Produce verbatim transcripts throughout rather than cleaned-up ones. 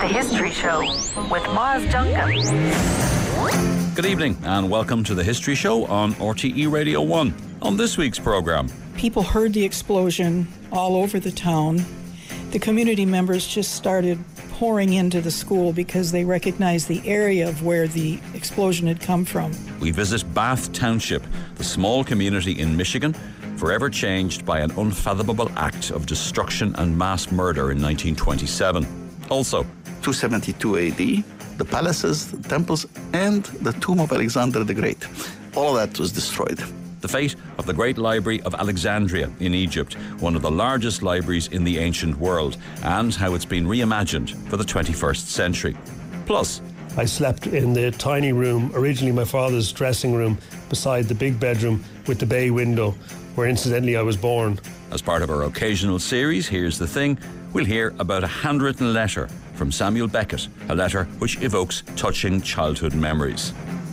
History Show with Mars Duncan. Good evening and welcome to The History Show on R T E Radio one. On this week's programme, people heard the explosion all over the town. The community members just started pouring into the school because they recognized the area of where the explosion had come from. We visit Bath Township, the small community in Michigan, forever changed by an unfathomable act of destruction and mass murder in nineteen twenty-seven. Also, two seventy-two A D, the palaces, the temples, and the tomb of Alexander the Great. All of that was destroyed. The fate of the Great Library of Alexandria in Egypt, one of the largest libraries in the ancient world, and how it's been reimagined for the twenty-first century. Plus, I slept in the tiny room, originally my father's dressing room, beside the big bedroom with the bay window, where incidentally I was born. As part of our occasional series, Here's the Thing, we'll hear about a handwritten letter from Samuel Beckett, a letter which evokes touching childhood memories.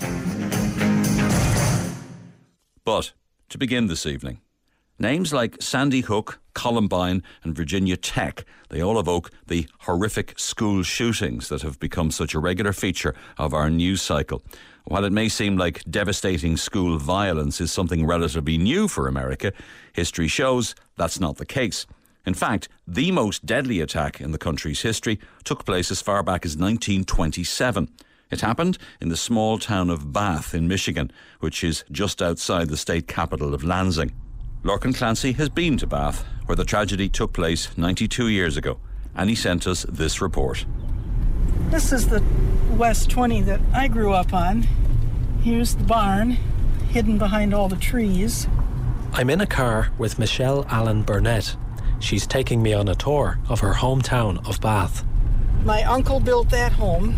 But to begin this evening, names like Sandy Hook, Columbine and Virginia Tech, they all evoke the horrific school shootings that have become such a regular feature of our news cycle. While it may seem like devastating school violence is something relatively new for America, history shows that's not the case. In fact, the most deadly attack in the country's history took place as far back as nineteen twenty-seven. It happened in the small town of Bath in Michigan, which is just outside the state capital of Lansing. Lorcan Clancy has been to Bath, where the tragedy took place ninety-two years ago, and he sent us this report. This is the West twenty that I grew up on. Here's the barn, hidden behind all the trees. I'm in a car with Michelle Allen Burnett. She's taking me on a tour of her hometown of Bath. My uncle built that home.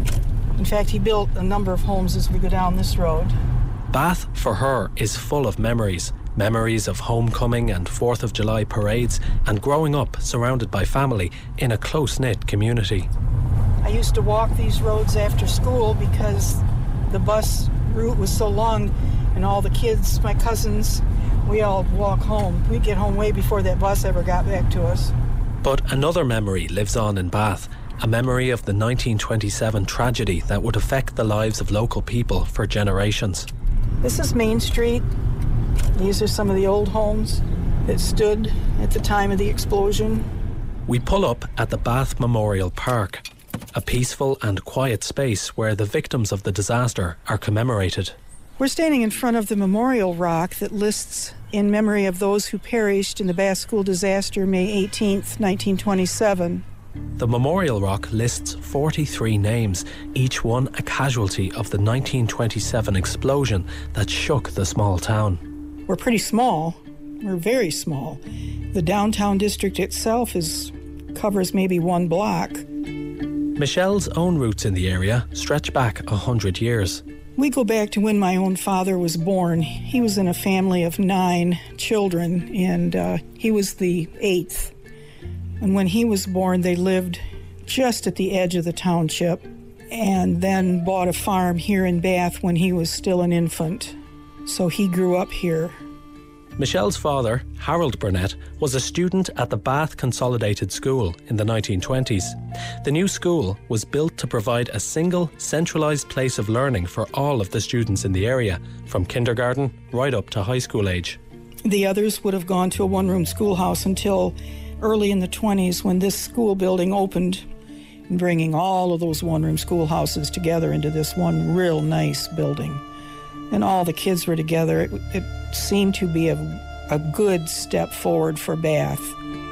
In fact, he built a number of homes as we go down this road. Bath, for her, is full of memories. Memories of homecoming and fourth of July parades and growing up surrounded by family in a close-knit community. I used to walk these roads after school because the bus route was so long, and all the kids, my cousins, we all walk home. We'd get home way before that bus ever got back to us. But another memory lives on in Bath. A memory of the nineteen twenty-seven tragedy that would affect the lives of local people for generations. This is Main Street. These are some of the old homes that stood at the time of the explosion. We pull up at the Bath Memorial Park, a peaceful and quiet space where the victims of the disaster are commemorated. We're standing in front of the memorial rock that lists in memory of those who perished in the Bath School disaster May eighteenth, nineteen twenty-seven. The Memorial Rock lists forty-three names, each one a casualty of the nineteen twenty-seven explosion that shook the small town. We're pretty small. We're very small. The downtown district itself is covers maybe one block. Michelle's own roots in the area stretch back a hundred years. We go back to when my own father was born. He was in a family of nine children, and uh, he was the eighth. And when he was born, they lived just at the edge of the township and then bought a farm here in Bath when he was still an infant. So he grew up here. Michelle's father, Harold Burnett, was a student at the Bath Consolidated School in the nineteen twenties. The new school was built to provide a single, centralised place of learning for all of the students in the area, from kindergarten right up to high school age. The others would have gone to a one-room schoolhouse until early in the twenties when this school building opened, bringing all of those one-room schoolhouses together into this one real nice building. And all the kids were together. It, it seemed to be a, a good step forward for Bath.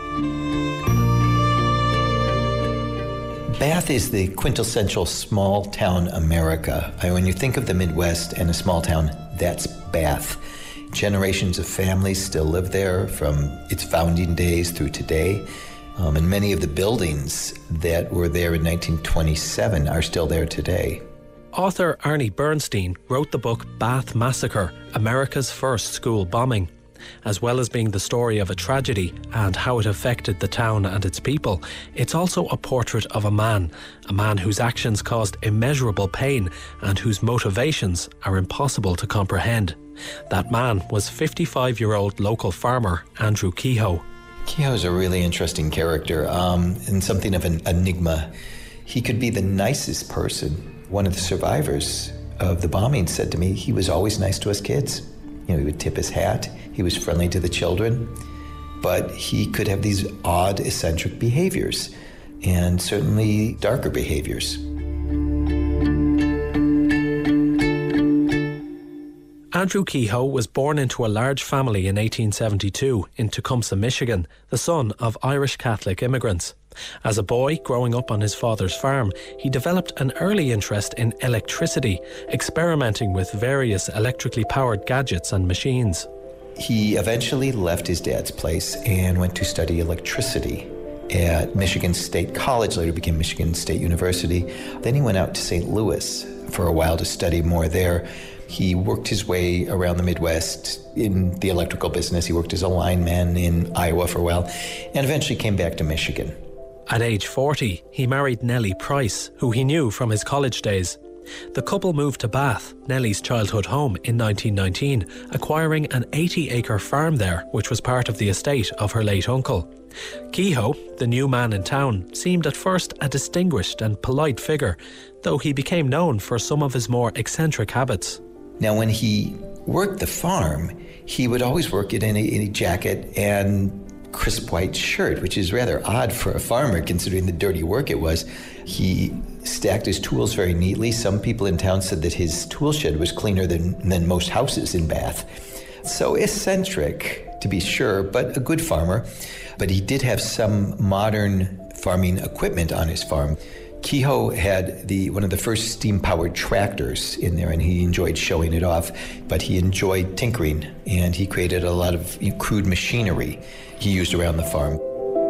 Bath is the quintessential small town America. I mean, when you think of the Midwest and a small town, that's Bath. Generations of families still live there from its founding days through today. Um, and many of the buildings that were there in nineteen twenty-seven are still there today. Author Arnie Bernstein wrote the book Bath Massacre, America's First School Bombing. As well as being the story of a tragedy and how it affected the town and its people, it's also a portrait of a man, a man whose actions caused immeasurable pain and whose motivations are impossible to comprehend. That man was fifty-five-year-old local farmer Andrew Kehoe. Kehoe's a really interesting character um, and something of an enigma. He could be the nicest person. One of the survivors of the bombing said to me, he was always nice to us kids. You know, he would tip his hat. He was friendly to the children. But he could have these odd, eccentric behaviors, and certainly darker behaviors. Andrew Kehoe was born into a large family in eighteen seventy-two in Tecumseh, Michigan, the son of Irish Catholic immigrants. As a boy, growing up on his father's farm, he developed an early interest in electricity, experimenting with various electrically powered gadgets and machines. He eventually left his dad's place and went to study electricity at Michigan State College, later became Michigan State University. Then he went out to Saint Louis for a while to study more there. He worked his way around the Midwest in the electrical business. He worked as a lineman in Iowa for a while and eventually came back to Michigan. At age forty, he married Nellie Price, who he knew from his college days. The couple moved to Bath, Nellie's childhood home, in nineteen nineteen, acquiring an eighty-acre farm there, which was part of the estate of her late uncle. Kehoe, the new man in town, seemed at first a distinguished and polite figure, though he became known for some of his more eccentric habits. Now, when he worked the farm, he would always work it in a, in a jacket and crisp white shirt, which is rather odd for a farmer considering the dirty work it was. He stacked his tools very neatly. Some people in town said that his tool shed was cleaner than, than most houses in Bath. So eccentric, to be sure, but a good farmer. But he did have some modern farming equipment on his farm. Kehoe had the one of the first steam-powered tractors in there, and he enjoyed showing it off, but he enjoyed tinkering, and he created a lot of crude machinery he used around the farm.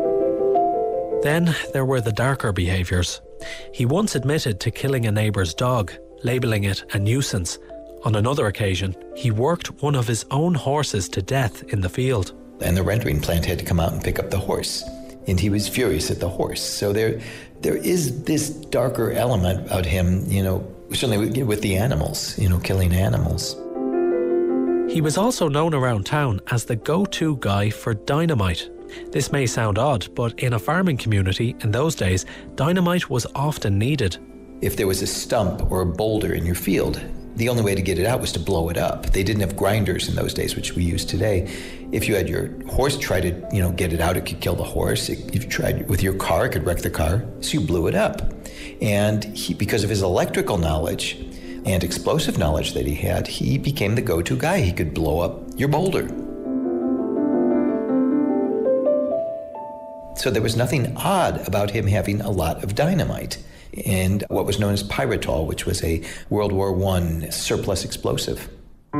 Then there were the darker behaviours. He once admitted to killing a neighbour's dog, labelling it a nuisance. On another occasion, he worked one of his own horses to death in the field. And the rendering plant had to come out and pick up the horse, and he was furious at the horse. So there, there is this darker element about him, you know, certainly with, with the animals, you know, killing animals. He was also known around town as the go-to guy for dynamite. This may sound odd, but in a farming community in those days, dynamite was often needed. If there was a stump or a boulder in your field, the only way to get it out was to blow it up. They didn't have grinders in those days, which we use today. If you had your horse try to, you know, get it out, it could kill the horse. If you tried with your car, it could wreck the car. So you blew it up. And he, because of his electrical knowledge and explosive knowledge that he had, he became the go-to guy. He could blow up your boulder. So there was nothing odd about him having a lot of dynamite and what was known as Pyritol, which was a World War One surplus explosive.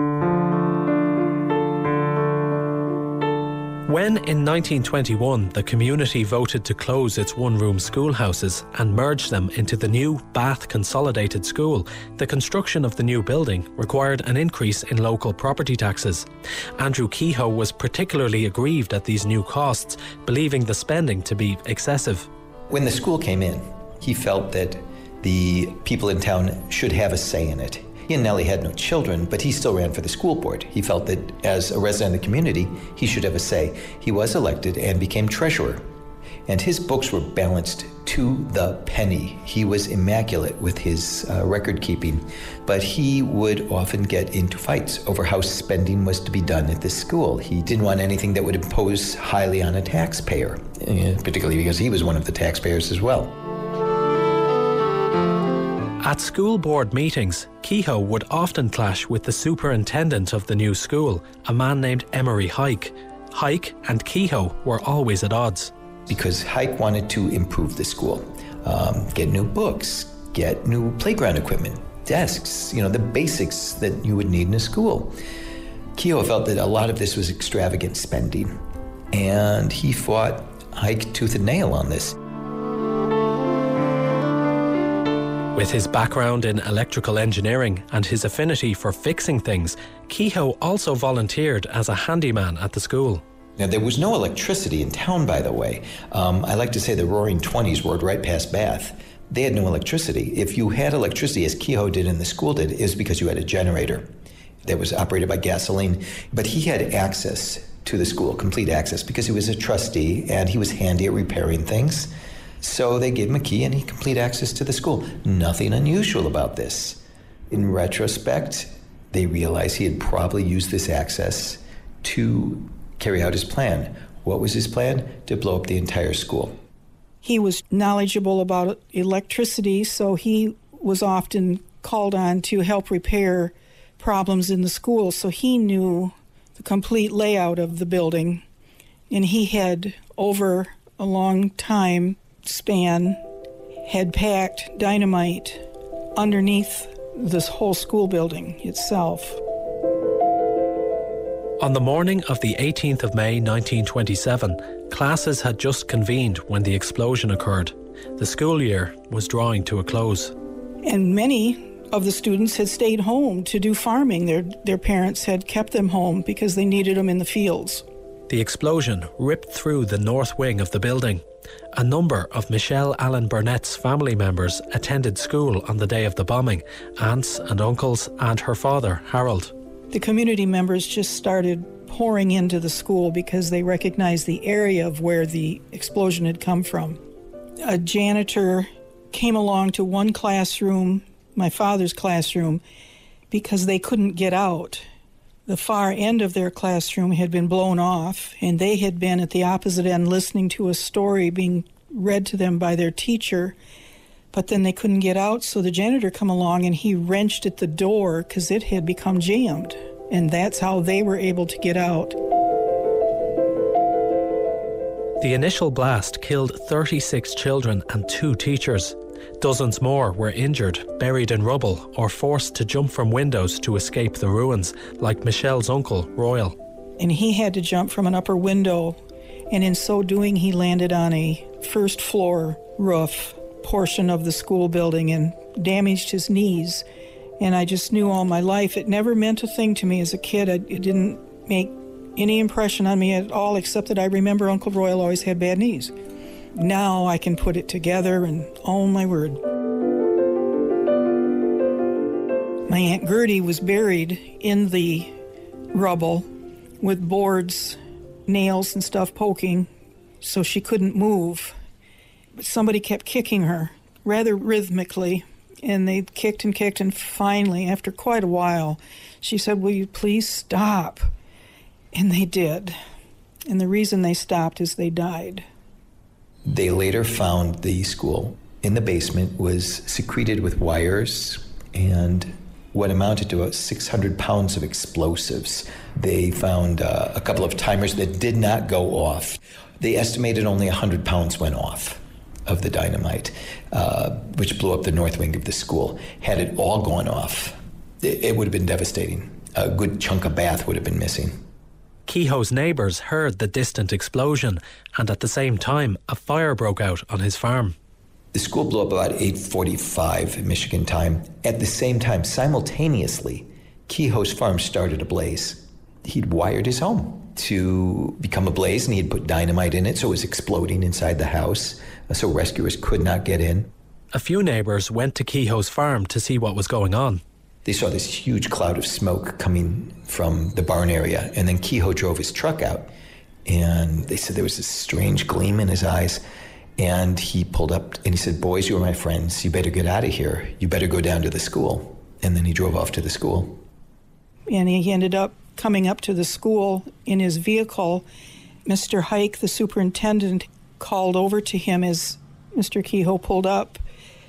When in nineteen twenty-one the community voted to close its one-room schoolhouses and merge them into the new Bath Consolidated School, the construction of the new building required an increase in local property taxes. Andrew Kehoe was particularly aggrieved at these new costs, believing the spending to be excessive. When the school came in, he felt that the people in town should have a say in it. He and Nellie had no children, but he still ran for the school board. He felt that as a resident of the community, he should have a say. He was elected and became treasurer. And his books were balanced to the penny. He was immaculate with his uh, record keeping, but he would often get into fights over how spending was to be done at this school. He didn't want anything that would impose highly on a taxpayer, particularly because he was one of the taxpayers as well. At school board meetings, Kehoe would often clash with the superintendent of the new school, a man named Emery Hike. Hike and Kehoe were always at odds. Because Hike wanted to improve the school, um, get new books, get new playground equipment, desks, you know, the basics that you would need in a school. Kehoe felt that a lot of this was extravagant spending, and he fought Hike tooth and nail on this. With his background in electrical engineering and his affinity for fixing things, Kehoe also volunteered as a handyman at the school. Now, there was no electricity in town, by the way. Um, I like to say the Roaring Twenties roared right past Bath. They had no electricity. If you had electricity, as Kehoe did and the school did, it was because you had a generator that was operated by gasoline. But he had access to the school, complete access, because he was a trustee and he was handy at repairing things. So they gave him a key and he had complete access to the school. Nothing unusual about this. In retrospect, they realized he had probably used this access to carry out his plan. What was his plan? To blow up the entire school. He was knowledgeable about electricity, so he was often called on to help repair problems in the school. So he knew the complete layout of the building, and he had, over a long time span, had packed dynamite underneath this whole school building itself. On the morning of the eighteenth of May nineteen twenty-seven, classes had just convened when the explosion occurred. The school year was drawing to a close. And many of the students had stayed home to do farming. Their, their parents had kept them home because they needed them in the fields. The explosion ripped through the north wing of the building. A number of Michelle Allen Burnett's family members attended school on the day of the bombing, aunts and uncles and her father, Harold. The community members just started pouring into the school because they recognized the area of where the explosion had come from. A janitor came along to one classroom, my father's classroom, because they couldn't get out. The far end of their classroom had been blown off, and they had been at the opposite end listening to a story being read to them by their teacher, but then they couldn't get out, so the janitor come along and he wrenched at the door because it had become jammed, and that's how they were able to get out. The initial blast killed thirty-six children and two teachers. Dozens more were injured, buried in rubble, or forced to jump from windows to escape the ruins, like Michelle's uncle, Royal. And he had to jump from an upper window, and in so doing he landed on a first floor roof portion of the school building and damaged his knees. And I just knew all my life, it never meant a thing to me as a kid. It didn't make any impression on me at all, except that I remember Uncle Royal always had bad knees. Now I can put it together, and oh my word. My Aunt Gertie was buried in the rubble with boards, nails and stuff poking, so she couldn't move. But somebody kept kicking her, rather rhythmically, and they kicked and kicked, and finally, after quite a while, she said, "Will you please stop?" And they did. And the reason they stopped is they died. They later found the school in the basement was secreted with wires and what amounted to about six hundred pounds of explosives. They found uh, a couple of timers that did not go off. They estimated only one hundred pounds went off of the dynamite, uh, which blew up the north wing of the school. Had it all gone off, it, it would have been devastating. A good chunk of Bath would have been missing. Kehoe's neighbours heard the distant explosion, and at the same time, a fire broke out on his farm. The school blew up about eight forty-five Michigan time. At the same time, simultaneously, Kehoe's farm started ablaze. He'd wired his home to become ablaze, and he had put dynamite in it, so it was exploding inside the house, so rescuers could not get in. A few neighbours went to Kehoe's farm to see what was going on. They saw this huge cloud of smoke coming from the barn area, and then Kehoe drove his truck out, and they said there was this strange gleam in his eyes, and he pulled up and he said, "Boys, you're my friends. You better get out of here. You better go down to the school." And then he drove off to the school. And he ended up coming up to the school in his vehicle. Mister Hike, the superintendent, called over to him as Mister Kehoe pulled up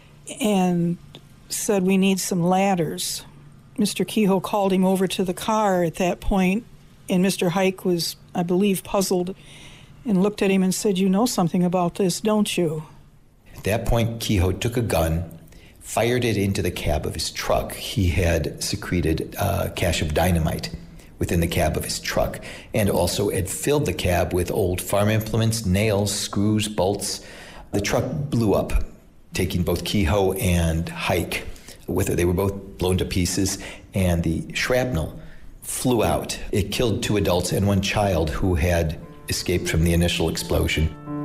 and said, "We need some ladders." Mister Kehoe called him over to the car at that point, and Mister Hike was, I believe, puzzled and looked at him and said, "You know something about this, don't you?" At that point, Kehoe took a gun, fired it into the cab of his truck. He had secreted a cache of dynamite within the cab of his truck, and also had filled the cab with old farm implements, nails, screws, bolts. The truck blew up, taking both Kehoe and Hike with it. They were both blown to pieces, and the shrapnel flew out. It killed two adults and one child who had escaped from the initial explosion.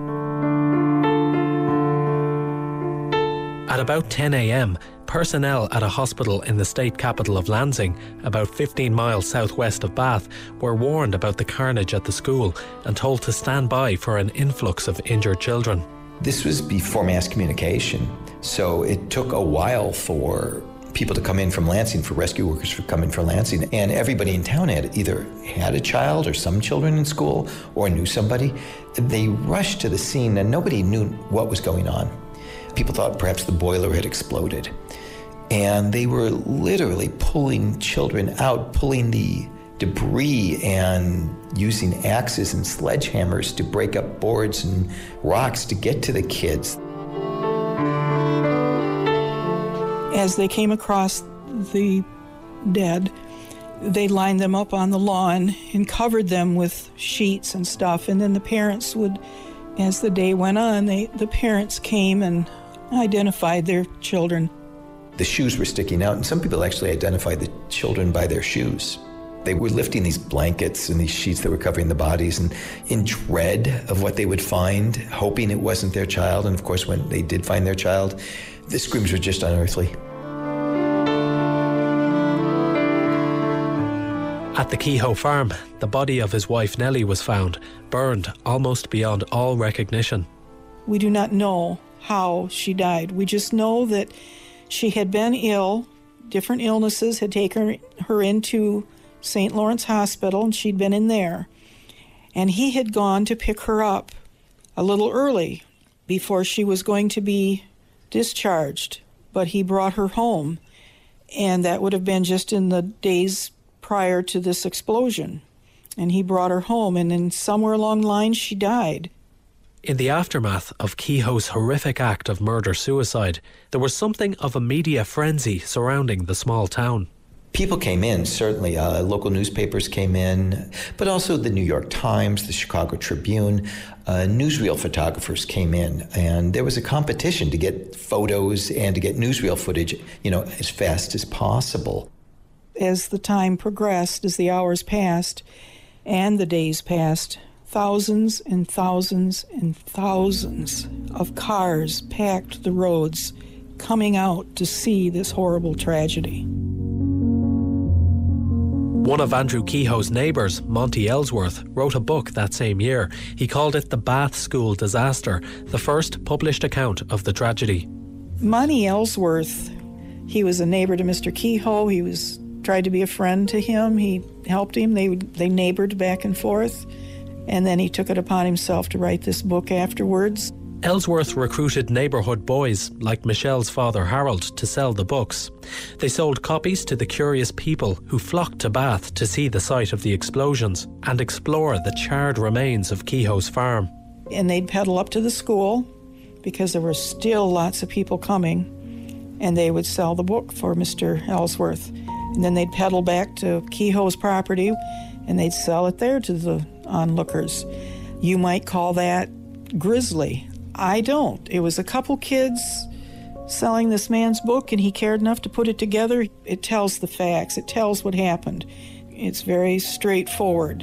At about ten a.m, personnel at a hospital in the state capital of Lansing, about fifteen miles southwest of Bath, were warned about the carnage at the school and told to stand by for an influx of injured children. This was before mass communication, so it took a while for people to come in from Lansing, for rescue workers to come in from Lansing, and everybody in town had either had a child or some children in school or knew somebody. They rushed to the scene and nobody knew what was going on. People thought perhaps the boiler had exploded. And they were literally pulling children out, pulling the debris and using axes and sledgehammers to break up boards and rocks to get to the kids. As they came across the dead, they lined them up on the lawn and covered them with sheets and stuff. And then the parents would, as the day went on, they, the parents came and identified their children. The shoes were sticking out, and some people actually identified the children by their shoes. They were lifting these blankets and these sheets that were covering the bodies and in dread of what they would find, hoping it wasn't their child. And of course, when they did find their child, the screams were just unearthly. At the Kehoe farm, the body of his wife Nellie was found, burned almost beyond all recognition. We do not know how she died. We just know that she had been ill. Different illnesses had taken her into Saint Lawrence Hospital, and she'd been in there. And he had gone to pick her up a little early before she was going to be discharged, but he brought her home, and that would have been just in the days prior to this explosion. And he brought her home, and then somewhere along the line she died. In the aftermath of Kehoe's horrific act of murder-suicide, there was something of a media frenzy surrounding the small town. People came in, certainly. Uh, local newspapers came in, but also the New York Times, the Chicago Tribune. Uh, newsreel photographers came in, and there was a competition to get photos and to get newsreel footage, you know, as fast as possible. As the time progressed, as the hours passed and the days passed, thousands and thousands and thousands of cars packed the roads, coming out to see this horrible tragedy. One of Andrew Kehoe's neighbours, Monty Ellsworth, wrote a book that same year. He called it The Bath School Disaster, the first published account of the tragedy. Monty Ellsworth, he was a neighbour to Mister Kehoe. He was tried to be a friend to him. He helped him. They they neighboured back and forth. And then he took it upon himself to write this book afterwards. Ellsworth recruited neighbourhood boys, like Michelle's father Harold, to sell the books. They sold copies to the curious people who flocked to Bath to see the site of the explosions and explore the charred remains of Kehoe's farm. And they'd pedal up to the school, because there were still lots of people coming, and they would sell the book for Mister Ellsworth. And then they'd pedal back to Kehoe's property, and they'd sell it there to the onlookers. You might call that grisly. I don't. It was a couple kids selling this man's book, and he cared enough to put it together. It tells the facts. It tells what happened. It's very straightforward.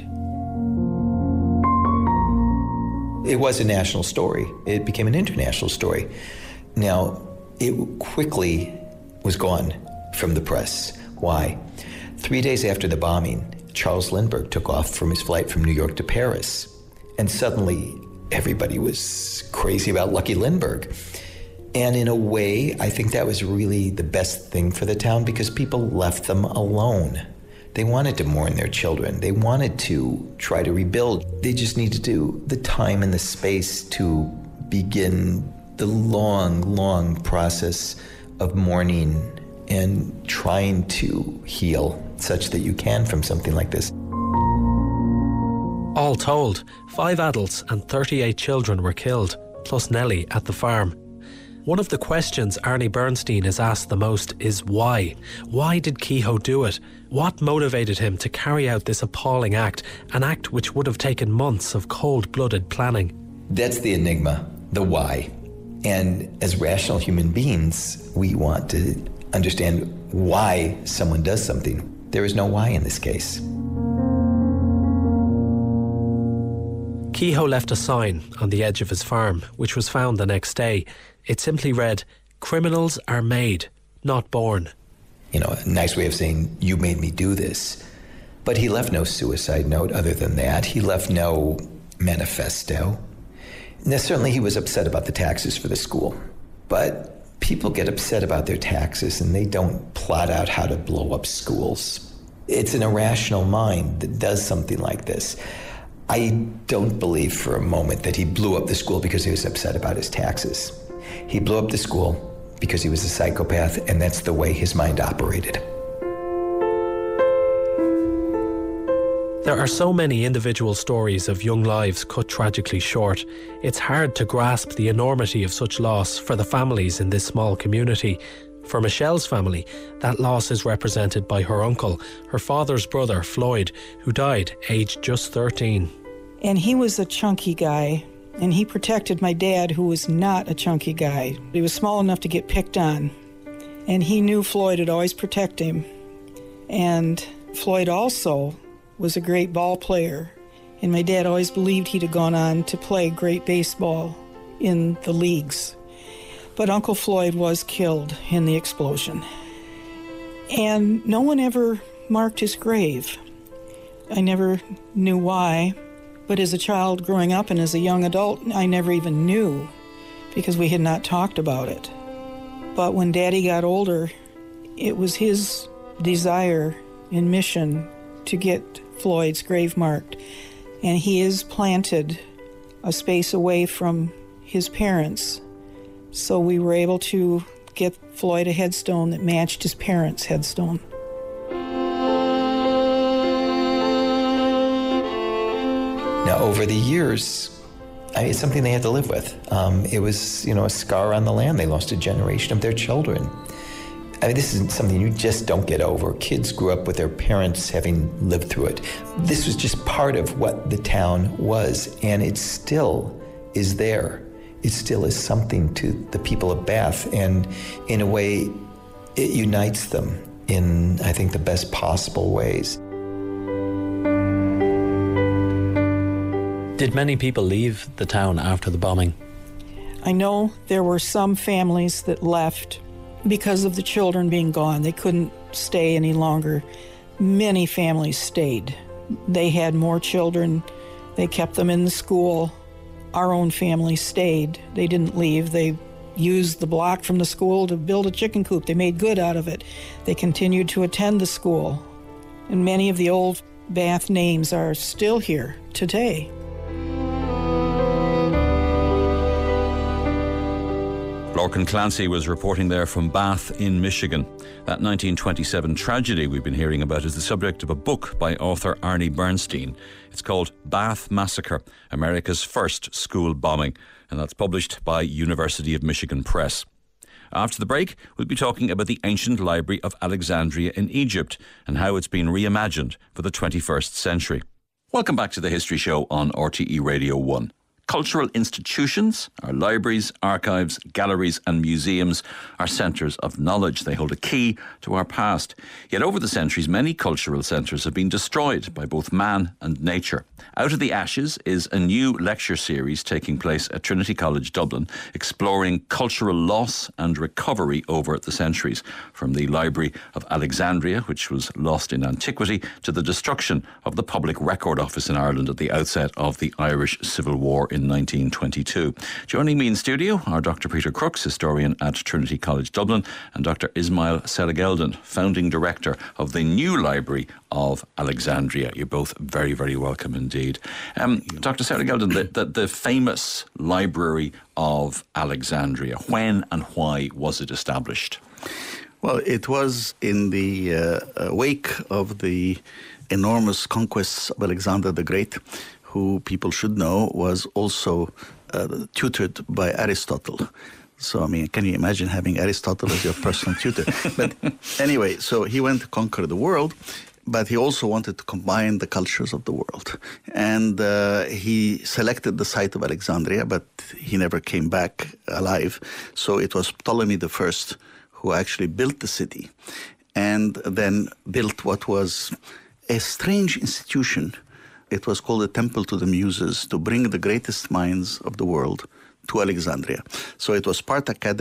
It was a national story. It became an international story. Now, it quickly was gone from the press. Why? Three days after the bombing, Charles Lindbergh took off from his flight from New York to Paris, and suddenly everybody was crazy about Lucky Lindbergh. And in a way, I think that was really the best thing for the town, because people left them alone. They wanted to mourn their children. They wanted to try to rebuild. They just needed to the time and the space to begin the long, long process of mourning and trying to heal such that you can from something like this. All told, five adults and thirty-eight children were killed, plus Nellie at the farm. One of the questions Arnie Bernstein is asked the most is why? Why did Kehoe do it? What motivated him to carry out this appalling act, an act which would have taken months of cold-blooded planning? That's the enigma, the why. And as rational human beings, we want to understand why someone does something. There is no why in this case. Kehoe left a sign on the edge of his farm, which was found the next day. It simply read, "Criminals are made, not born." You know, a nice way of saying, you made me do this. But he left no suicide note other than that. He left no manifesto. Now, certainly he was upset about the taxes for the school, but people get upset about their taxes and they don't plot out how to blow up schools. It's an irrational mind that does something like this. I don't believe for a moment that he blew up the school because he was upset about his taxes. He blew up the school because he was a psychopath, and that's the way his mind operated. There are so many individual stories of young lives cut tragically short. It's hard to grasp the enormity of such loss for the families in this small community. For Michelle's family, that loss is represented by her uncle, her father's brother, Floyd, who died aged just thirteen. And he was a chunky guy, and he protected my dad, who was not a chunky guy. He was small enough to get picked on, and he knew Floyd would always protect him. And Floyd also was a great ball player, and my dad always believed he'd have gone on to play great baseball in the leagues. But Uncle Floyd was killed in the explosion. And no one ever marked his grave. I never knew why, but as a child growing up and as a young adult, I never even knew because we had not talked about it. But when Daddy got older, it was his desire and mission to get Floyd's grave marked. And he has planted a space away from his parents. So we were able to get Floyd a headstone that matched his parents' headstone. Now, over the years, I mean, it's something they had to live with. Um, it was, you know, a scar on the land. They lost a generation of their children. I mean, this isn't something you just don't get over. Kids grew up with their parents having lived through it. This was just part of what the town was, and it still is there. It still is something to the people of Bath, and in a way, it unites them in, I think, the best possible ways. Did many people leave the town after the bombing? I know there were some families that left because of the children being gone. They couldn't stay any longer. Many families stayed. They had more children. They kept them in the school. Our own family stayed. They didn't leave. They used the block from the school to build a chicken coop. They made good out of it. They continued to attend the school. And many of the old Bath names are still here today. Lorcan Clancy was reporting there from Bath in Michigan. That nineteen twenty-seven tragedy we've been hearing about is the subject of a book by author Arnie Bernstein. It's called Bath Massacre, America's First School Bombing, and that's published by University of Michigan Press. After the break, we'll be talking about the ancient library of Alexandria in Egypt and how it's been reimagined for the twenty-first century. Welcome back to the History Show on R T E Radio one. Cultural institutions, our libraries, archives, galleries and museums are centres of knowledge. They hold a key to our past. Yet over the centuries, many cultural centres have been destroyed by both man and nature. Out of the Ashes is a new lecture series taking place at Trinity College Dublin, exploring cultural loss and recovery over the centuries, from the Library of Alexandria, which was lost in antiquity, to the destruction of the Public Record Office in Ireland at the outset of the Irish Civil War in nineteen twenty-two. Joining me in studio are Doctor Peter Crooks, historian at Trinity College Dublin, and Doctor Ismail Serageldin, founding director of the new Library of Alexandria. You're both very, very welcome indeed. Um, Doctor Serageldin, the, the, the famous Library of Alexandria, when and why was it established? Well, it was in the uh, wake of the enormous conquests of Alexander the Great, who people should know was also uh, tutored by Aristotle. So, I mean, can you imagine having Aristotle as your personal tutor? But anyway, so he went to conquer the world, but he also wanted to combine the cultures of the world. And uh, he selected the site of Alexandria, but he never came back alive. So it was Ptolemy the First who actually built the city and then built what was a strange institution. It was called the Temple to the Muses, to bring the greatest minds of the world to Alexandria. So it was part academy,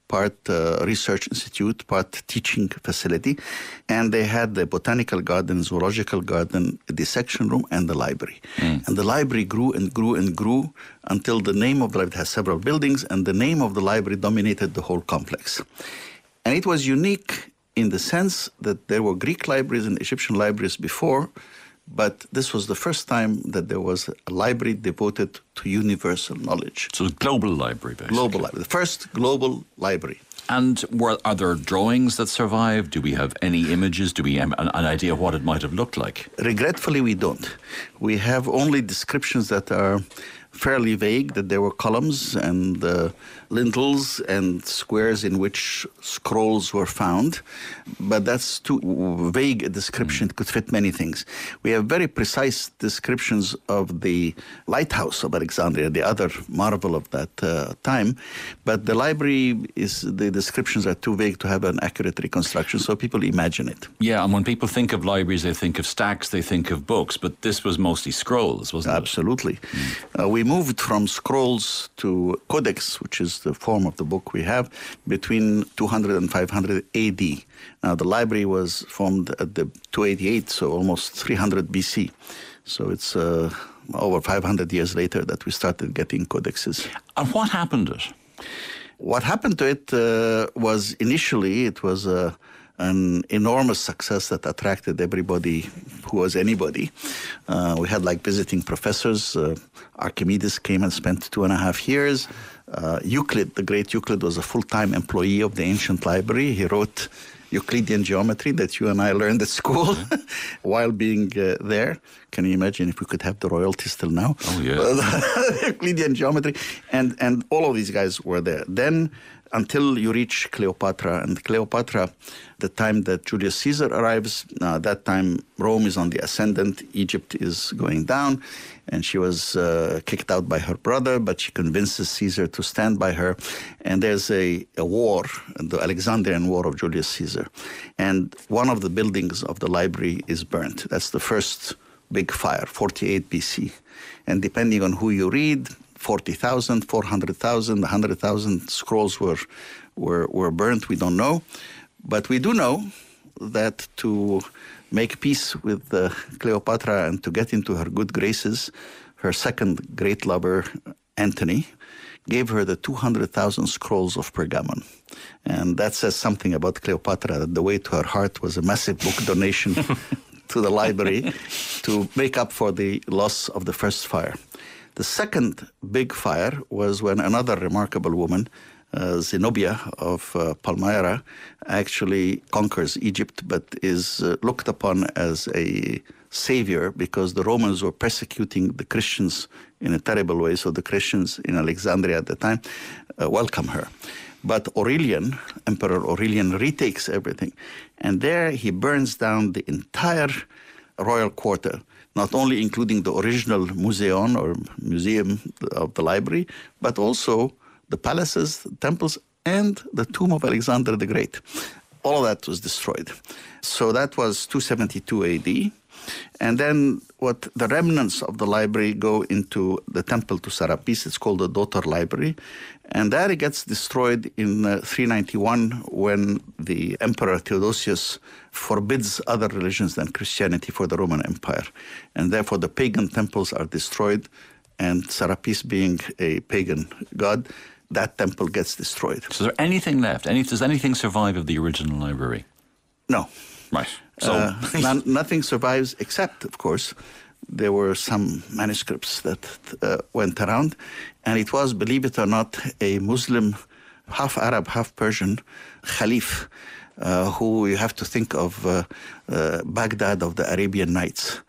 part uh, research institute, part teaching facility. And they had the botanical garden, zoological garden, the dissection room, and the library. Mm. And the library grew and grew and grew until the name of the library has several buildings, and the name of the library dominated the whole complex. And it was unique in the sense that there were Greek libraries and Egyptian libraries before, but this was the first time that there was a library devoted to universal knowledge. So a global library, basically. Global library, the first global library. And were, are there drawings that survive? Do we have any images? Do we have an, an idea of what it might have looked like? Regretfully, we don't. We have only descriptions that are fairly vague, that there were columns and uh, lintels and squares in which scrolls were found. But that's too vague a description. Mm. It could fit many things. We have very precise descriptions of the lighthouse of Alexandria, the other marvel of that uh, time. But the library, is the descriptions are too vague to have an accurate reconstruction, so people imagine it. Yeah, and when people think of libraries, they think of stacks, they think of books, but this was mostly scrolls, wasn't it? Absolutely. Mm. Uh, we moved from scrolls to codex, which is the form of the book we have, between two hundred and five hundred A D. Now, the library was formed at the two eighty-eight, so almost three hundred B C. So it's uh, over five hundred years later that we started getting codexes. And what happened to it? What happened to it uh, was initially it was uh, an enormous success that attracted everybody who was anybody. Uh, we had like visiting professors. Uh, Archimedes came and spent two and a half years. Uh, Euclid, the great Euclid, was a full-time employee of the ancient library. He wrote Euclidean geometry that you and I learned at school while being uh, there. Can you imagine if we could have the royalties till now? Oh, yeah. Euclidean geometry. And, and all of these guys were there. Then, until you reach Cleopatra. And Cleopatra, the time that Julius Caesar arrives, uh, that time Rome is on the ascendant, Egypt is going down, and she was uh, kicked out by her brother, but she convinces Caesar to stand by her. And there's a, a war, the Alexandrian War of Julius Caesar. And one of the buildings of the library is burnt. That's the first big fire, forty-eight B C. And depending on who you read, forty thousand, four hundred thousand, one hundred thousand scrolls were, were, were burnt. We don't know. But we do know that to make peace with uh, Cleopatra and to get into her good graces, her second great lover, Antony, gave her the two hundred thousand scrolls of Pergamon. And that says something about Cleopatra, that the way to her heart was a massive book donation to the library to make up for the loss of the first fire. The second big fire was when another remarkable woman, uh, Zenobia of uh, Palmyra, actually conquers Egypt, but is uh, looked upon as a savior because the Romans were persecuting the Christians in a terrible way. So the Christians in Alexandria at the time uh, welcome her. But Aurelian, Emperor Aurelian, retakes everything. And there he burns down the entire royal quarter, not only including the original museum or museum of the library, but also the palaces, the temples, and the tomb of Alexander the Great. All of that was destroyed. So that was two seventy-two A D. And then what the remnants of the library go into the temple to Serapis. It's called the Daughter Library. And that gets destroyed in uh, three ninety-one when the Emperor Theodosius forbids other religions than Christianity for the Roman Empire. And therefore the pagan temples are destroyed, and Serapis being a pagan god, that temple gets destroyed. So is there anything left? Any, does anything survive of the original library? No. Right. So uh, none, nothing survives except, of course, there were some manuscripts that uh, went around, and it was, believe it or not, a Muslim, half Arab, half Persian Khalif, uh, who you have to think of uh, uh, Baghdad of the Arabian Nights.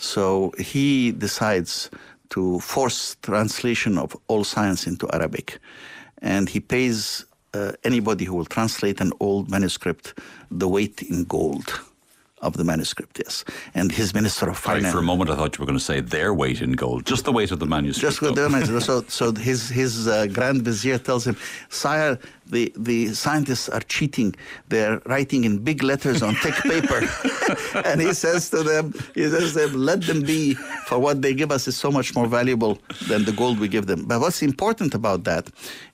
So he decides to force translation of all science into Arabic, and he pays uh, anybody who will translate an old manuscript the weight in gold of the manuscript, yes. And his Minister of Finance... Right, for a moment I thought you were going to say their weight in gold, just the weight of the manuscript. Just the manuscript. so, so his, his uh, Grand Vizier tells him, Sire, the, the scientists are cheating. They're writing in big letters on thick paper. And he says to them, he says to them, let them be, for what they give us is so much more valuable than the gold we give them. But what's important about that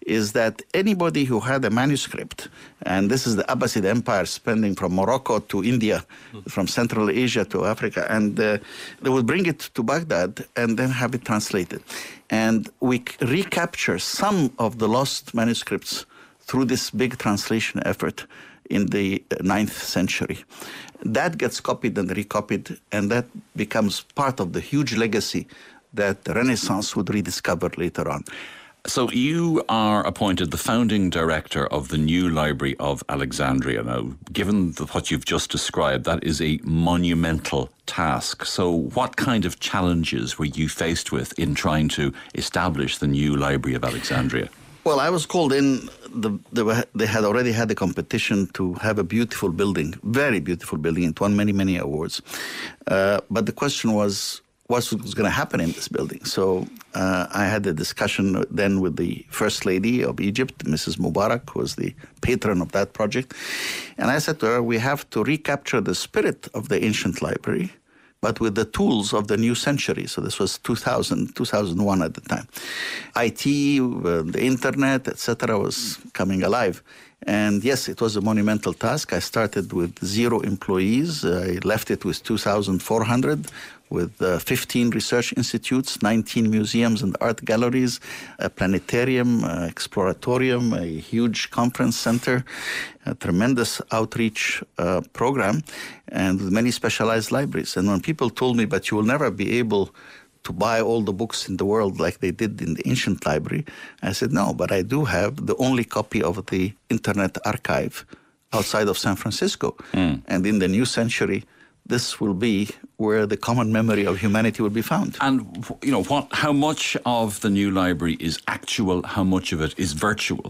is that anybody who had a manuscript, and this is the Abbasid Empire spreading from Morocco to India, from Central Asia to Africa, and uh, they would bring it to Baghdad and then have it translated. And we recapture some of the lost manuscripts through this big translation effort in the ninth century. That gets copied and recopied, and that becomes part of the huge legacy that the Renaissance would rediscover later on. So you are appointed the founding director of the new Library of Alexandria. Now, given the, what you've just described, that is a monumental task. So what kind of challenges were you faced with in trying to establish the new Library of Alexandria? Well, I was called in. The, the, they had already had a competition to have a beautiful building, very beautiful building. It won many, many awards. Uh, but the question was, what was going to happen in this building? So uh, I had a discussion then with the First Lady of Egypt, Missus Mubarak, who was the patron of that project. And I said to her, we have to recapture the spirit of the ancient library, but with the tools of the new century. So this was two thousand, two thousand one at the time. I T, uh, the internet, et cetera was coming alive. And yes, it was a monumental task. I started with zero employees. I left it with two thousand four hundred, with uh, fifteen research institutes, nineteen museums and art galleries, a planetarium, uh, exploratorium, a huge conference center, a tremendous outreach uh, program, and with many specialized libraries. And when people told me, but you will never be able to buy all the books in the world like they did in the ancient library, I said, no, but I do have the only copy of the Internet Archive outside of San Francisco. Mm. And in the new century, this will be where the common memory of humanity will be found. And, you know, what? How much of the new library is actual? How much of it is virtual?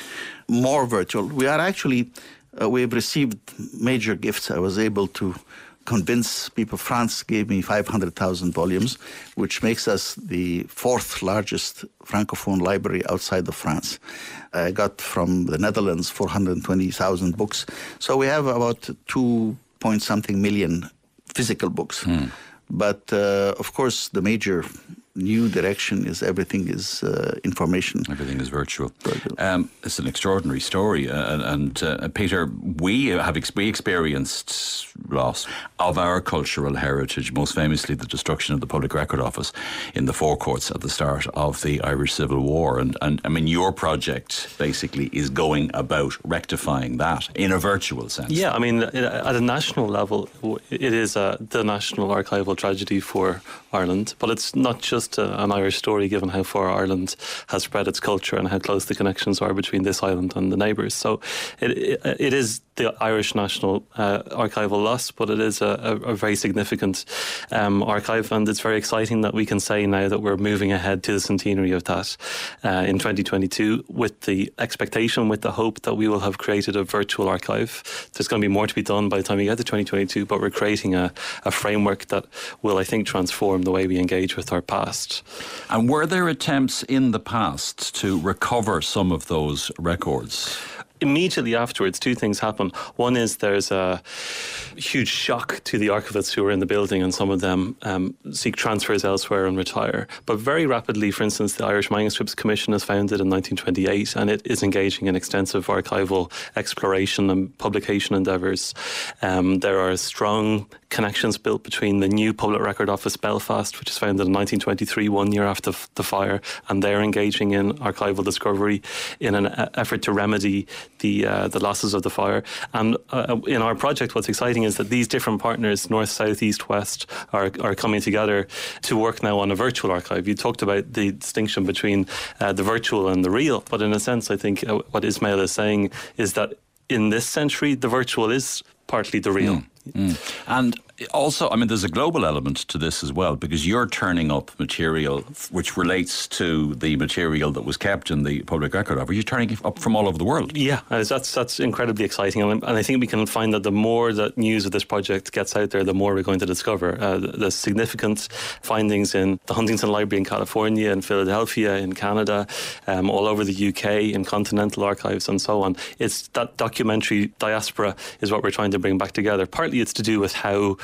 More virtual. We are actually, uh, we've received major gifts. I was able to convince people. France gave me five hundred thousand volumes, which makes us the fourth largest Francophone library outside of France. I got from the Netherlands four hundred twenty thousand books. So we have about two point something million physical books. Hmm. But uh, of course, the major new direction is everything is uh, information. Everything is virtual. virtual. Um, it's an extraordinary story. Uh, and uh, Peter, we have ex- we experienced loss of our cultural heritage, most famously the destruction of the Public Record Office in the Four Courts at the start of the Irish Civil War. And, and I mean, your project basically is going about rectifying that in a virtual sense. Yeah, I mean, at a national level, it is uh, the national archival tragedy for Ireland, but it's not just a, an Irish story given how far Ireland has spread its culture and how close the connections are between this island and the neighbours. So it, it, it is the Irish national uh, archival loss, but it is a, a, a very significant um, archive, and it's very exciting that we can say now that we're moving ahead to the centenary of that uh, in twenty twenty-two with the expectation, with the hope that we will have created a virtual archive. There's going to be more to be done by the time we get to twenty twenty-two, but we're creating a, a framework that will, I think, transform the way we engage with our past. And were there attempts in the past to recover some of those records? Immediately afterwards, two things happen. One is there's a huge shock to the archivists who are in the building, and some of them um, seek transfers elsewhere and retire. But very rapidly, for instance, the Irish Manuscripts Commission is founded in nineteen twenty-eight, and it is engaging in extensive archival exploration and publication endeavours. Um, there are strong connections built between the new Public Record Office Belfast, which was founded in nineteen twenty-three, one year after the fire, and they're engaging in archival discovery in an effort to remedy the uh, the losses of the fire. And uh, in our project, what's exciting is that these different partners, north, south, east, west, are, are coming together to work now on a virtual archive. You talked about the distinction between uh, the virtual and the real, but in a sense, I think uh, what Ismail is saying is that in this century, the virtual is partly the real. Mm. Mm. And also, I mean, there's a global element to this as well, because you're turning up material which relates to the material that was kept in the Public Record Office. You're turning it up from all over the world. Yeah, that's that's incredibly exciting. And I think we can find that the more that news of this project gets out there, the more we're going to discover. Uh, the significant findings in the Huntington Library in California, in Philadelphia, in Canada, um, all over the U K, in Continental Archives and so on. It's that documentary diaspora is what we're trying to bring back together. Partly it's to do with how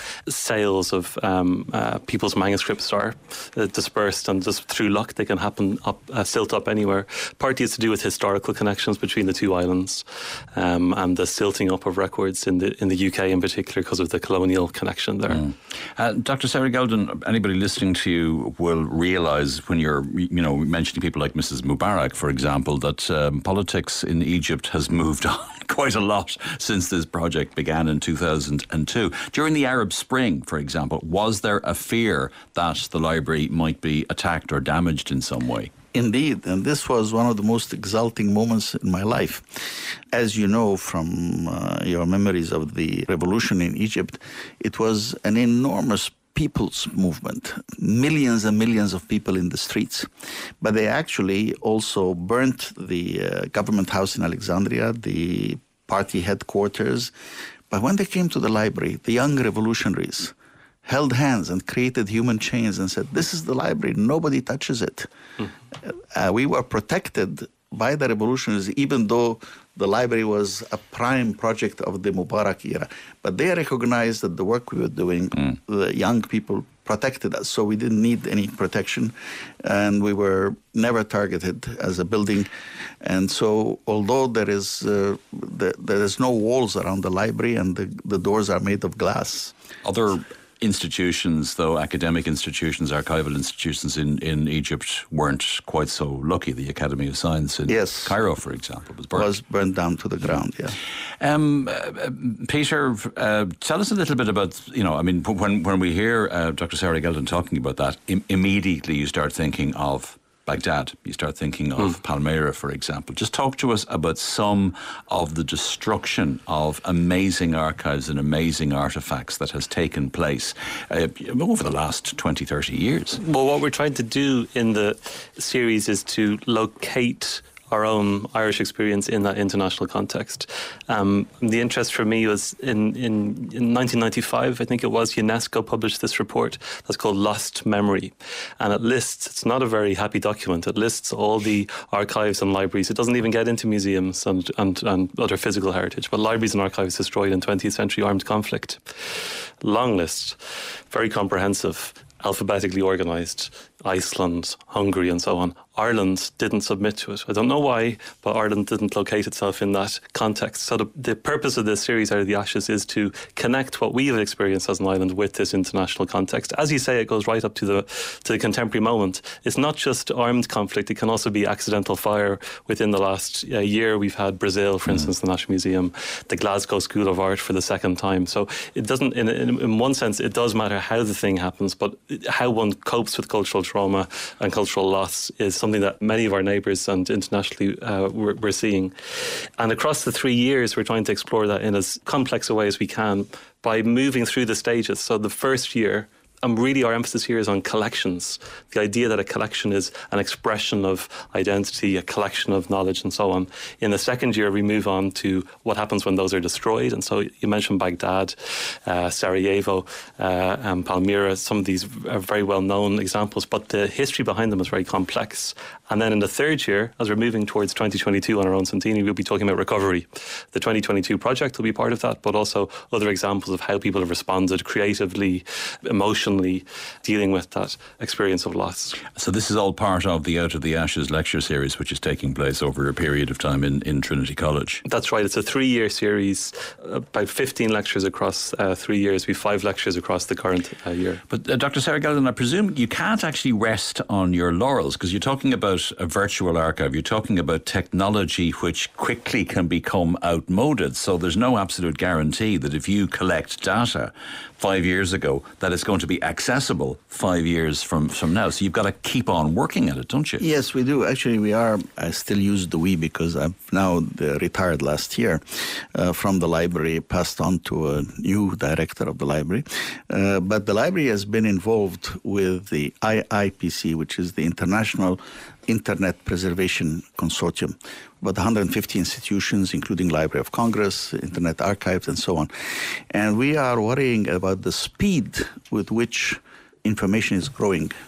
sales of um, uh, people's manuscripts are uh, dispersed, and just through luck they can happen up, uh, silt up anywhere. Partly it's to do with historical connections between the two islands, um, and the silting up of records in the in the U K in particular because of the colonial connection there. Mm. Uh, Doctor Sarah Geldon, anybody listening to you will realise when you're, you know, mentioning people like Missus Mubarak, for example, that um, politics in Egypt has moved on quite a lot since this project began in two thousand two. During the Arab Spring, for example, was there a fear that the library might be attacked or damaged in some way? Indeed, and this was one of the most exalting moments in my life. As you know from uh, your memories of the revolution in Egypt, it was an enormous people's movement, millions and millions of people in the streets. But they actually also burnt the uh, government house in Alexandria, the party headquarters. But when they came to the library, the young revolutionaries held hands and created human chains and said, this is the library, nobody touches it. Mm. Uh, we were protected by the revolutionaries, even though the library was a prime project of the Mubarak era. But they recognized that the work we were doing, mm. the young people protected us, so we didn't need any protection, and we were never targeted as a building. And so although there is uh, the, there is no walls around the library, and the, the doors are made of glass. Other institutions, though, academic institutions, archival institutions in, in Egypt weren't quite so lucky. The Academy of Science in yes. Cairo, for example, was burnt. was burned down to the ground, yeah. Um, uh, Peter, uh, tell us a little bit about, you know, I mean, when, when we hear uh, Doctor Sarah Geldon talking about that, im- immediately you start thinking of Baghdad. You start thinking of mm. Palmyra, for example. Just talk to us about some of the destruction of amazing archives and amazing artefacts that has taken place uh, over the last twenty, thirty years. Well, what we're trying to do in the series is to locate our own Irish experience in that international context. Um, the interest for me was in, in, in nineteen ninety-five, I think it was, UNESCO published this report that's called Lost Memory. And it lists, it's not a very happy document, it lists all the archives and libraries. It doesn't even get into museums and, and, and other physical heritage, but libraries and archives destroyed in twentieth century armed conflict. Long list, very comprehensive, alphabetically organised. Iceland, Hungary and so on. Ireland didn't submit to it. I don't know why, but Ireland didn't locate itself in that context. So the, the purpose of this series, Out of the Ashes, is to connect what we have experienced as an island with this international context. As you say, it goes right up to the to the contemporary moment. It's not just armed conflict, it can also be accidental fire. Within the last uh, year, we've had Brazil, for mm. instance, the National Museum, the Glasgow School of Art for the second time. So it doesn't, in, in, in one sense, it does matter how the thing happens, but how one copes with cultural trauma and cultural loss is something that many of our neighbours and internationally uh, we're, we're seeing. And across the three years, we're trying to explore that in as complex a way as we can by moving through the stages. So the first year, and really our emphasis here is on collections. The idea that a collection is an expression of identity, a collection of knowledge and so on. In the second year, we move on to what happens when those are destroyed. And so you mentioned Baghdad, uh, Sarajevo, uh, and Palmyra. Some of these are very well-known examples, but the history behind them is very complex. And then in the third year, as we're moving towards twenty twenty-two on our own centenary, we'll be talking about recovery. The twenty twenty-two project will be part of that, but also other examples of how people have responded creatively, emotionally, dealing with that experience of loss. So this is all part of the Out of the Ashes lecture series, which is taking place over a period of time in, in Trinity College. That's right. It's a three-year series, about fifteen lectures across uh, three years. We have five lectures across the current uh, year. But uh, Doctor Sarah Geldon, I presume you can't actually rest on your laurels, because you're talking about a virtual archive. You're talking about technology which quickly can become outmoded. So there's no absolute guarantee that if you collect data five years ago, that it's going to be accessible five years from, from now. So you've got to keep on working at it, don't you? Yes, we do. Actually, we are. I still use the we because I've now uh, retired last year uh, from the library, passed on to a new director of the library. Uh, but the library has been involved with the I I P C, which is the International Internet Preservation Consortium, about one hundred fifty institutions, including Library of Congress, Internet Archives, and so on. And we are worrying about the speed with which information is growing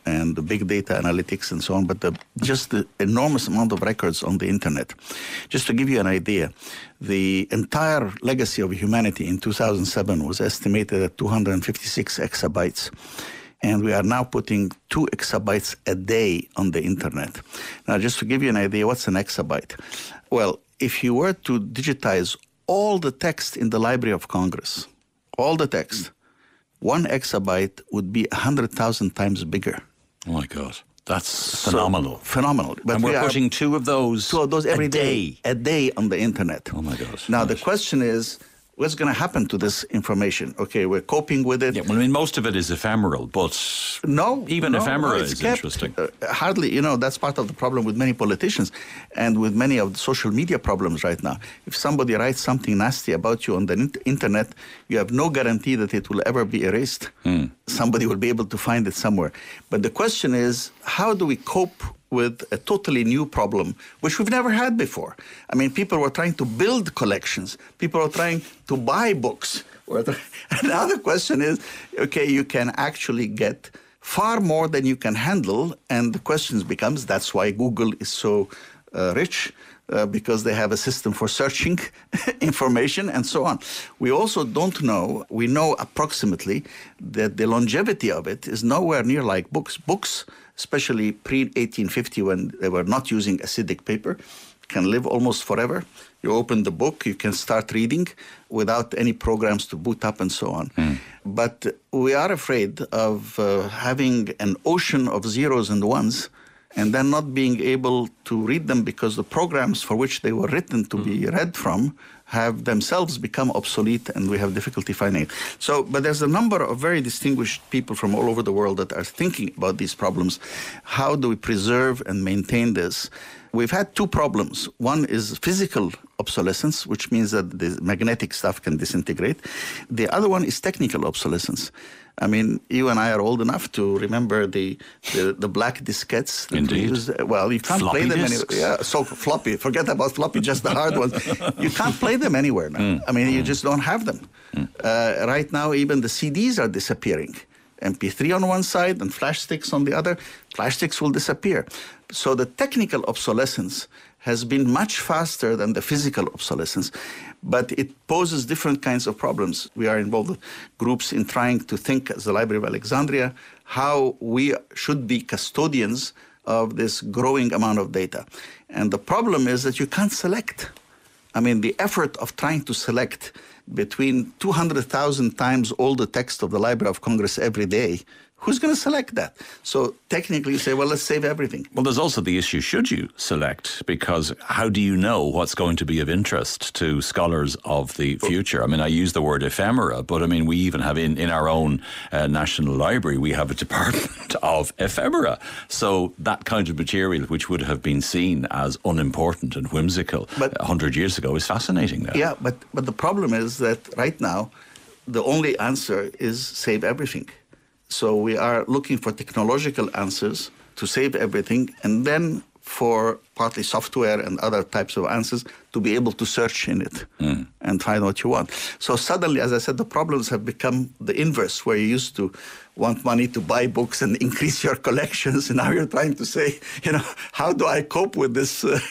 and the big data analytics and so on, but the, just the enormous amount of records on the internet. Just to give you an idea, the entire legacy of humanity in two thousand seven was estimated at two hundred fifty-six exabytes. And we are now putting two exabytes a day on the internet. Now, just to give you an idea, what's an exabyte? Well, if you were to digitize all the text in the Library of Congress, all the text, one exabyte would be one hundred thousand times bigger. Oh, my God. That's phenomenal. So, phenomenal. But and we're we putting two of those Two of those every a day, day. A day on the internet. Oh, my God. Now, right. the question is, what's going to happen to this information? Okay, we're coping with it. Yeah, well, I mean, most of it is ephemeral, but no, even no, ephemera no, is kept, interesting. Uh, hardly, you know, that's part of the problem with many politicians and with many of the social media problems right now. If somebody writes something nasty about you on the internet, you have no guarantee that it will ever be erased. Hmm. Somebody will be able to find it somewhere. But the question is, how do we cope with a totally new problem, which we've never had before? I mean, people were trying to build collections. People were trying to buy books. And now the question is, okay, you can actually get far more than you can handle. And the question becomes, that's why Google is so uh, rich, uh, because they have a system for searching information and so on. We also don't know, we know approximately that the longevity of it is nowhere near like books. Books, especially pre eighteen fifty, when they were not using acidic paper, can live almost forever. You open the book, you can start reading without any programs to boot up and so on. Mm. But we are afraid of uh, having an ocean of zeros and ones and then not being able to read them because the programs for which they were written to mm. be read from have themselves become obsolete, and we have difficulty finding it. So, but there's a number of very distinguished people from all over the world that are thinking about these problems. How do we preserve and maintain this? We've had two problems. One is physical obsolescence, which means that the magnetic stuff can disintegrate. The other one is technical obsolescence. I mean, you and I are old enough to remember the the, the black diskettes. That Indeed. We used. Well, you can't floppy play them discs. anywhere. Yeah, so floppy. Forget about floppy, just the hard ones. You can't play them anywhere now. Mm. I mean, you just don't have them. Mm. Uh, right now, even the C Ds are disappearing. M P three on one side and flash sticks on the other. Flash sticks will disappear. So the technical obsolescence has been much faster than the physical obsolescence, but it poses different kinds of problems. We are involved with groups in trying to think, as the Library of Alexandria, how we should be custodians of this growing amount of data. And the problem is that you can't select. I mean, the effort of trying to select between two hundred thousand times all the text of the Library of Congress every day, who's going to select that? So technically you say, well, let's save everything. Well, there's also the issue, should you select? Because how do you know what's going to be of interest to scholars of the future? I mean, I use the word ephemera, but I mean, we even have in, in our own uh, National Library, we have a department of ephemera. So that kind of material, which would have been seen as unimportant and whimsical but, one hundred years ago, is fascinating now. Yeah, but, but the problem is that right now, the only answer is save everything. So we are looking for technological answers to save everything, and then for partly software and other types of answers to be able to search in it mm. and find what you want. So suddenly, as I said, the problems have become the inverse, where you used to want money to buy books and increase your collections, and now you're trying to say, you know, how do I cope with this uh,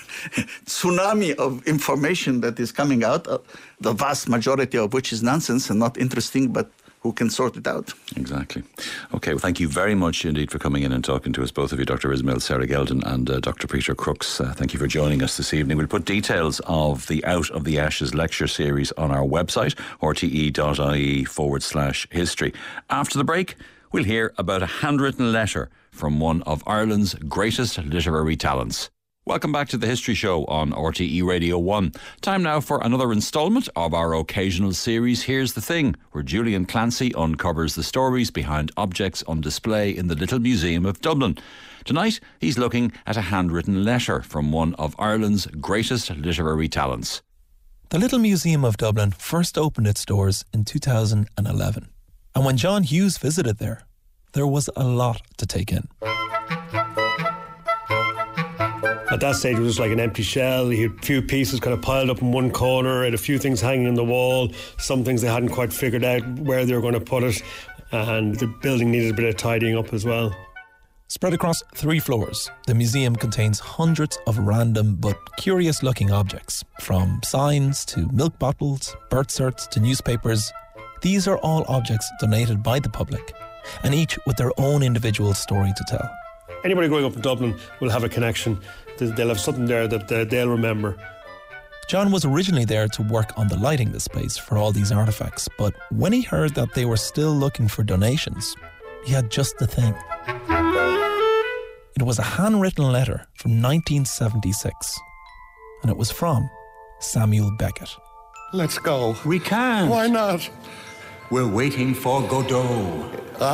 tsunami of information that is coming out, uh, the vast majority of which is nonsense and not interesting, but who can sort it out? Exactly. Okay, well, thank you very much indeed for coming in and talking to us, both of you, Doctor Ismail Serra-Geldon and uh, Doctor Peter Crooks. Uh, thank you for joining us this evening. We'll put details of the Out of the Ashes lecture series on our website, rte.ie forward slash history. After the break, we'll hear about a handwritten letter from one of Ireland's greatest literary talents. Welcome back to the History Show on R T E Radio one. Time now for another instalment of our occasional series, Here's the Thing, where Julian Clancy uncovers the stories behind objects on display in the Little Museum of Dublin. Tonight, he's looking at a handwritten letter from one of Ireland's greatest literary talents. The Little Museum of Dublin first opened its doors in two thousand eleven. And when John Hughes visited there, there was a lot to take in. At that stage, it was like an empty shell. He had a few pieces kind of piled up in one corner, had a few things hanging on the wall, some things they hadn't quite figured out where they were going to put it, and the building needed a bit of tidying up as well. Spread across three floors, the museum contains hundreds of random but curious-looking objects, from signs to milk bottles, birth certs to newspapers. These are all objects donated by the public, and each with their own individual story to tell. Anybody growing up in Dublin will have a connection. They'll have something there that they'll remember. John was originally there to work on the lighting displays for all these artefacts, but when he heard that they were still looking for donations, he had just the thing. It was a handwritten letter from nineteen seventy-six, and it was from Samuel Beckett. Let's go. We can't. Why not? We're waiting for Godot.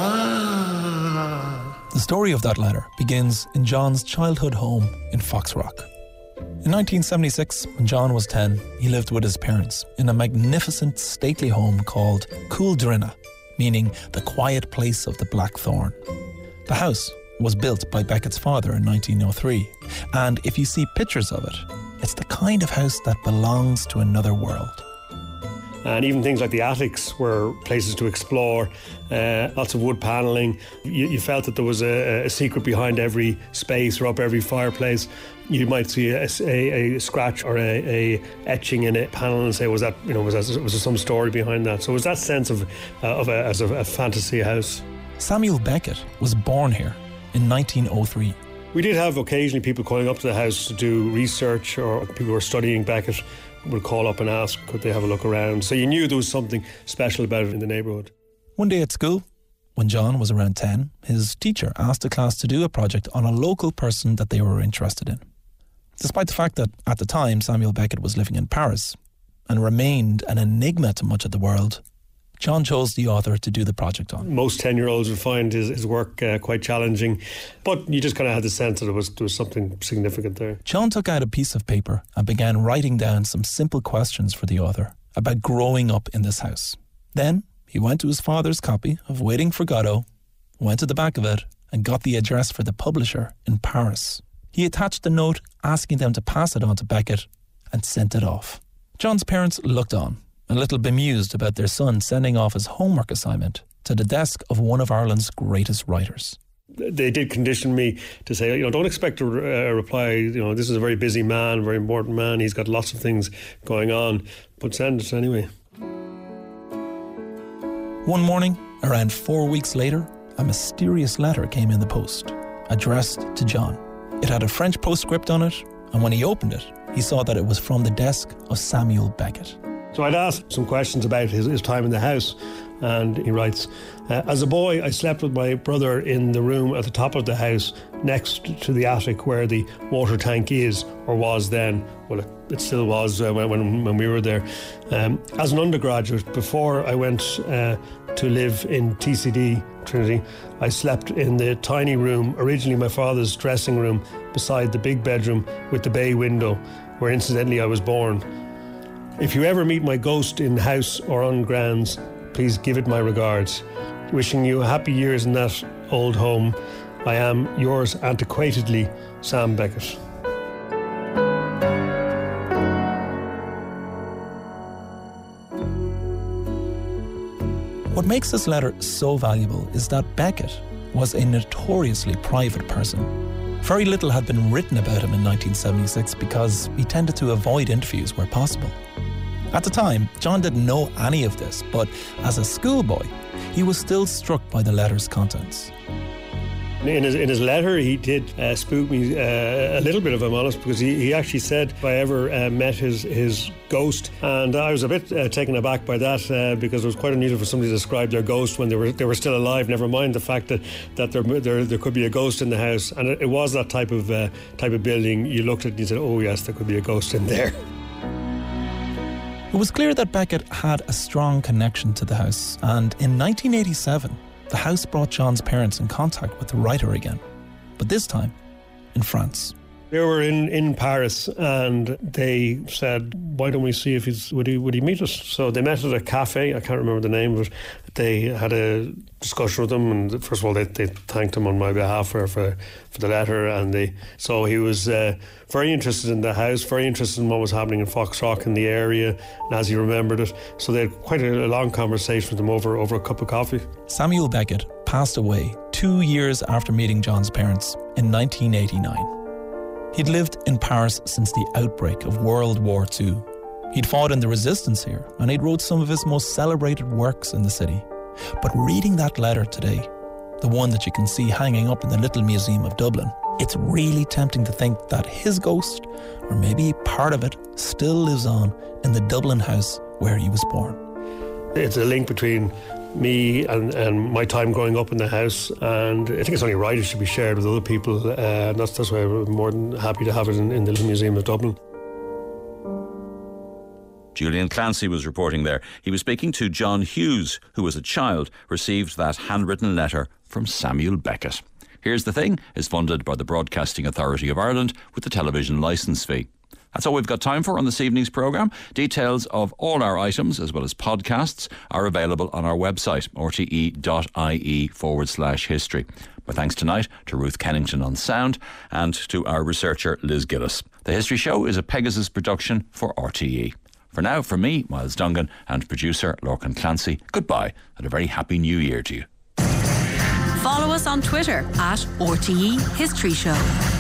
Ah. The story of that letter begins in John's childhood home in Foxrock. In nineteen seventy-six, when John was ten, he lived with his parents in a magnificent, stately home called Cooldrinna, meaning the quiet place of the Blackthorn. The house was built by Beckett's father in nineteen oh three, and if you see pictures of it, it's the kind of house that belongs to another world. And even things like the attics were places to explore, uh, lots of wood panelling. You, you felt that there was a, a secret behind every space or up every fireplace. You might see a, a, a scratch or a, a etching in a panel and say, was that, you know, was that, was there some story behind that? So it was that sense of, uh, of a, as a, a fantasy house. Samuel Beckett was born here in nineteen oh three. We did have occasionally people calling up to the house to do research, or people who were studying Beckett would call up and ask could they have a look around. So you knew there was something special about it in the neighbourhood. One day at school, when John was around ten, his teacher asked the class to do a project on a local person that they were interested in. Despite the fact that at the time Samuel Beckett was living in Paris and remained an enigma to much of the world, John chose the author to do the project on. Most ten-year-olds would find his, his work uh, quite challenging, but you just kind of had the sense that there was, there was something significant there. John took out a piece of paper and began writing down some simple questions for the author about growing up in this house. Then he went to his father's copy of Waiting for Godot, went to the back of it and got the address for the publisher in Paris. He attached a note asking them to pass it on to Beckett and sent it off. John's parents looked on, a little bemused about their son sending off his homework assignment to the desk of one of Ireland's greatest writers. They did condition me to say, you know, don't expect a uh, reply. You know, this is a very busy man, very important man. He's got lots of things going on, but send it anyway. One morning, around four weeks later, a mysterious letter came in the post, addressed to John. It had a French postscript on it, and when he opened it, he saw that it was from the desk of Samuel Beckett. So I'd asked some questions about his, his time in the house, and he writes, uh, as a boy, I slept with my brother in the room at the top of the house next to the attic where the water tank is, or was then. Well, it, it still was uh, when, when when we were there. Um, as an undergraduate, before I went uh, to live in T C D, Trinity, I slept in the tiny room, originally my father's dressing room, beside the big bedroom with the bay window, where incidentally I was born. If you ever meet my ghost in house or on grounds, please give it my regards. Wishing you happy years in that old home. I am yours antiquatedly, Sam Beckett. What makes this letter so valuable is that Beckett was a notoriously private person. Very little had been written about him in nineteen seventy-six because he tended to avoid interviews where possible. At the time, John didn't know any of this, but as a schoolboy, he was still struck by the letter's contents. In his, in his letter, he did uh, spook me uh, a little bit, if I'm honest, because he, he actually said if I ever uh, met his, his ghost, and I was a bit uh, taken aback by that uh, because it was quite unusual for somebody to describe their ghost when they were they were still alive. Never mind the fact that that there there, there could be a ghost in the house, and it, it was that type of uh, type of building. You looked at it and you said, "Oh yes, there could be a ghost in there." It was clear that Beckett had a strong connection to the house, and in nineteen eighty-seven, the house brought John's parents in contact with the writer again, but this time in France. They were in, in Paris, and they said, why don't we see if he's would he would he meet us? So they met at a cafe, I can't remember the name of it. They had a discussion with him, and first of all they, they thanked him on my behalf for, for, for the letter, and they so he was uh, very interested in the house, very interested in what was happening in Foxrock in the area, and as he remembered it. So they had quite a, a long conversation with him over, over a cup of coffee. Samuel Beckett passed away two years after meeting John's parents in nineteen eighty-nine. He'd lived in Paris since the outbreak of World War Two. He'd fought in the resistance here, and he'd wrote some of his most celebrated works in the city. But reading that letter today, the one that you can see hanging up in the Little Museum of Dublin, it's really tempting to think that his ghost, or maybe part of it, still lives on in the Dublin house where he was born. It's a link between me and, and my time growing up in the house, and I think it's only right it should be shared with other people, uh, and that's, that's why we're more than happy to have it in, in the Little Museum of Dublin. Julian Clancy was reporting there. He was speaking to John Hughes, who as a child received that handwritten letter from Samuel Beckett. Here's the Thing is funded by the Broadcasting Authority of Ireland with the television licence fee. That's all we've got time for on this evening's programme. Details of all our items, as well as podcasts, are available on our website, rte.ie forward slash history. My thanks tonight to Ruth Kennington on sound and to our researcher Liz Gillis. The History Show is a Pegasus production for R T E. For now, from me, Miles Dungan, and producer Lorcan Clancy, goodbye and a very happy new year to you. Follow us on Twitter at R T E History Show.